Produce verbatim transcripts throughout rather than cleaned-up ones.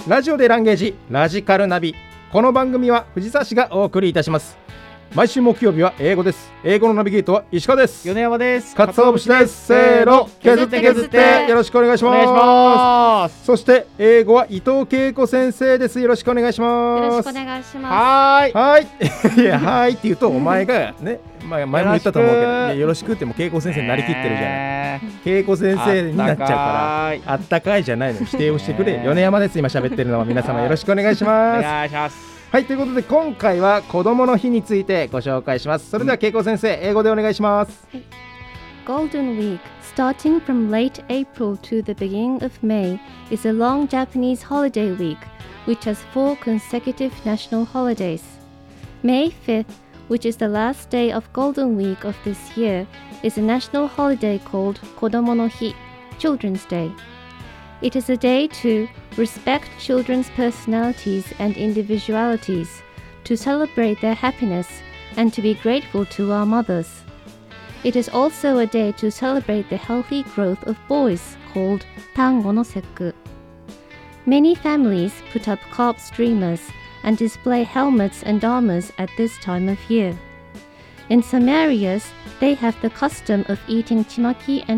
ラジオでランゲージラジカルナビ。この番組は藤沢市がお送りいたします。毎週木曜日は英語です。英語のナビゲートは石川です。 米山です。 かつお節です。せーの、削って削ってよろしくお願いします。お願いします。そして英語は伊藤恵子先生です。よろしくお願いします。 よろしくお願いします。 はーいはいいやはいって言うとお前がね、まあ、前も言ったと思うけど、いやよろしくっても恵子先生になりきってるじゃない。恵子先生になっちゃうからあったかいじゃないの、否定をしてくれ。米山です。今喋ってるのは皆様よろしくお願いします。 お願いします。 はい、ということで今回は子どもの日についてご紹介します。それでは恵子先生、英語でお願いします。はい、 Golden Week, starting from late April to the beginning of May, is a long Japanese holiday week, which has four consecutive national holidays. May fifth, which is the last day of Golden Week of this year, is a national holiday called Kodomo no Hi, Children's Day. It is a day to respect children's personalities and individualities, to celebrate their happiness, and to be grateful to our mothers. It is also a day to celebrate the healthy growth of boys, called Tango no Sekku. Many families put up carp streamers and display helmets and armors at this time of year. In some areas, they have the custom of eating chimaki and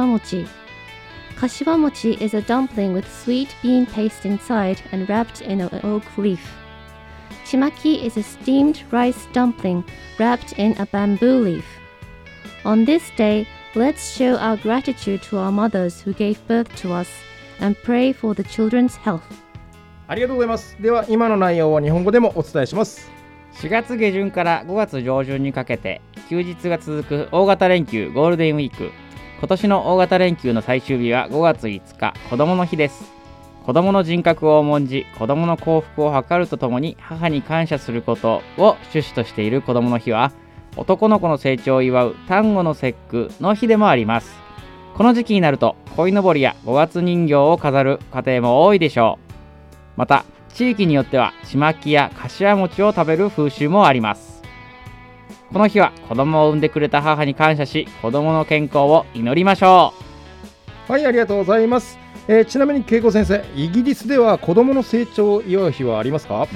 kashiwamochi.Kashiwamochi is a dumpling with sweet bean paste inside and wrapped in an oak leaf. Chimaki is a steamed rice dumpling wrapped in a bamboo leaf. On this day, let's show our gratitude to our mothers who gave birth to us and pray for the children's health. ありがとうございます。では今の内容を日本語でもお伝えします。 しがつ下旬からごがつ上旬にかけて休日が続く大型連休ゴールデンウィーク。今年の大型連休の最終日はごがついつか、子どもの日です。子どもの人格を重んじ、子どもの幸福を図るとともに母に感謝することを趣旨としている子どもの日は、男の子の成長を祝う端午の節句の日でもあります。この時期になると鯉のぼりや五月人形を飾る家庭も多いでしょう。また地域によってはちまきやかしわ餅を食べる風習もあります。この日は子供を産んでくれた母に感謝し、子供の健康を祈りましょう。はい、ありがとうございます。えー、ちなみに恵子先生、イギリスでは子供の成長を祝う日はありますか？うん、 はい、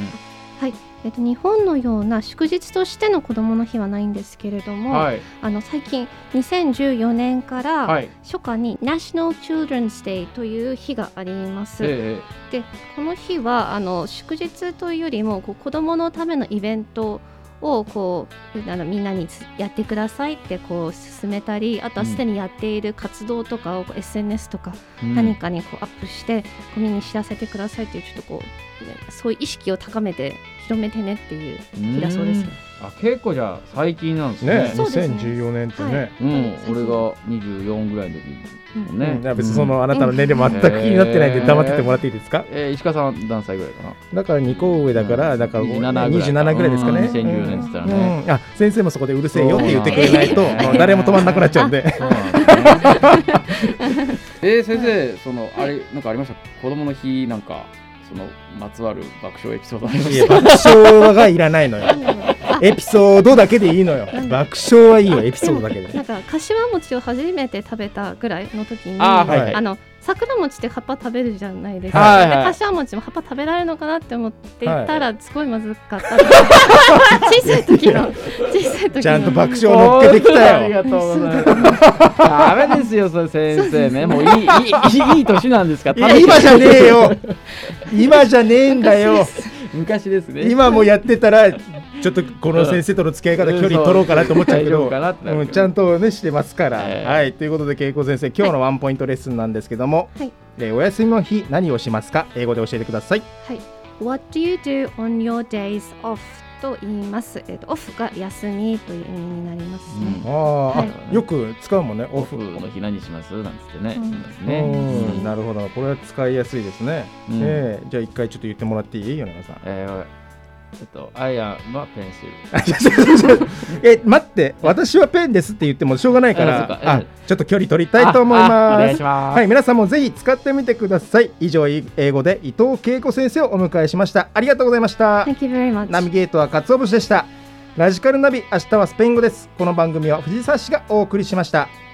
えっと、日本のような祝日としての子どもの日はないんですけれども、はい、あの最近にせんじゅうよねんから初夏に National Children's Day という日があります。えー、でこの日はあの祝日というよりもこう子どものためのイベントをこうあのみんなにやってくださいってこう進めたり、あとはすでにやっている活動とかを エスエヌエス とか何かにこうアップしてゴミに知らせてくださいっていう、ちょっとこう、ね、そういう意識を高めて広めてねっていう日だそうですね。 あ、結構じゃあ最近なんですね。 ね、にせんじゅうよねんってね、はい、 うん、俺がにじゅうよんぐらいの時にね、 うん、別にそのあなたの年齢全く気になってないんで黙っててもらっていいですか？ えー、石川さん何歳ぐらいかな？ だからにこ上だから、だからにじゅうななぐらいですかね。 にせんじゅうよねんって言ったらね、 うん、あ、先生もそこでうるせえよって言ってくれないと誰も止まんなくなっちゃうんで。 えー、先生、そのあれなんかありました？子供の日なんかそのまつわる爆笑エピソードありました？いや、 爆笑がいらないのよ。エピソードだけでいいのよ。爆笑はいいよ、エピソードだけで。 なんかかしわ餅を初めて食べたぐらいの時に、 あ、はいはい、 あの桜餅って葉っぱ食べるじゃないですか、はいはい、でかしわ餅も葉っぱ食べられるのかなって思っていたら、はい、すごいまずかった。小さい時の小さい時のちゃんと爆笑乗っけてきたよ。 ありがとうございます。ダメですよそれ先生ね、もういいいいいい年なんですか？ 今じゃねえよ。今じゃねえんだよ。 昔ですね。 今もやってたらちょっとこの先生との付き合い方、距離取ろうかなと思っちゃうけど、うん、ちゃんとねしてますから、えー、はい。ということで恵子先生、今日のワンポイントレッスンなんですけども、はい、でお休みの日何をしますか？英語で教えてください。 はい。What do you do on your days off? と言います。えっとオフが休みという意味になりますね。 うん、あ、はい、あ、よく使うもんね。オフの日何しますなんつってね。 うんね、うん、なるほど。これは使いやすいですね。うん、えー、じゃあ一回ちょっと言ってもらっていい？米川さん。えーちょっとアイアンはペンシル。え、待って、私はペンですって言ってもしょうがないから、ああちょっと距離取りたいと思います。 お願いします。 はい、皆さんもぜひ使ってみてください。以上、英語で伊藤恵子先生をお迎えしました。ありがとうございました。 Thank you very much。 ナビゲートは勝尾節でした。ラジカルナビ、明日はスペイン語です。この番組は藤沢市がお送りしました。